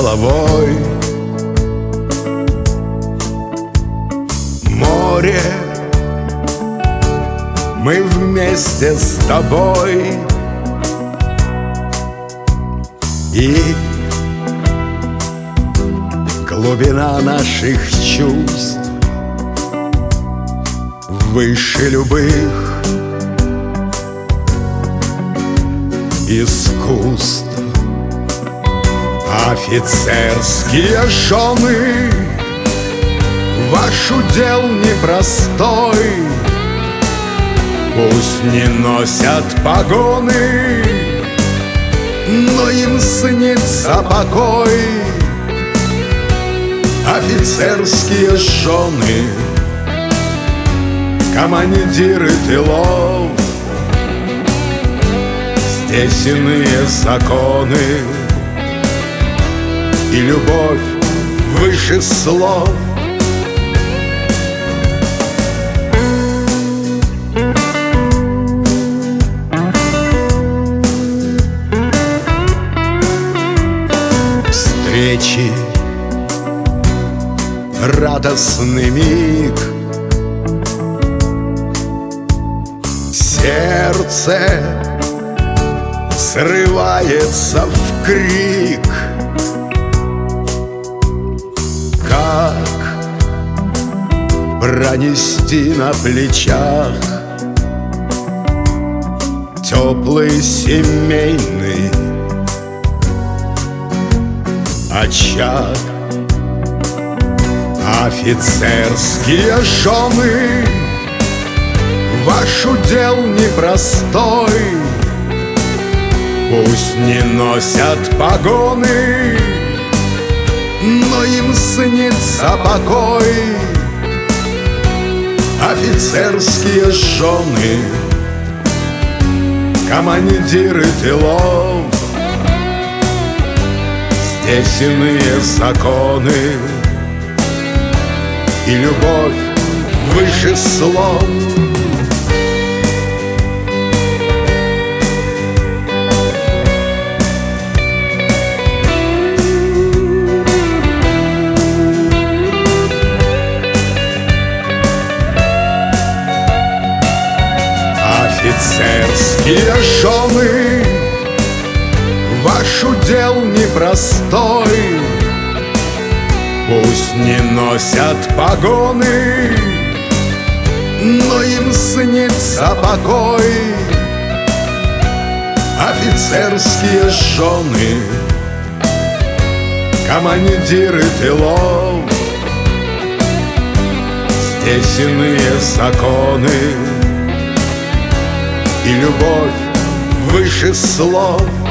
головой. Море, мы вместе с тобой. И глубина наших чувств выше любых искусств. Офицерские жены, ваш удел непростой. Пусть не носят погоны, но им снится покой. Офицерские жены, командиры тылов, здесь иные законы, и любовь выше слов. Встречи, радостный миг, сердце срывается в крик. Как пронести на плечах теплый семейный очаг? Офицерские жены, ваш удел непростой. Пусть не носят погоны, но им снится покой. Офицерские жены, командиры тылов, здесь иные законы, и любовь выше слов. Офицерские жены, ваш удел непростой. Пусть не носят погоны, но им снится покой. Офицерские жены, командиры тылов, здесь иные законы, и любовь выше слов.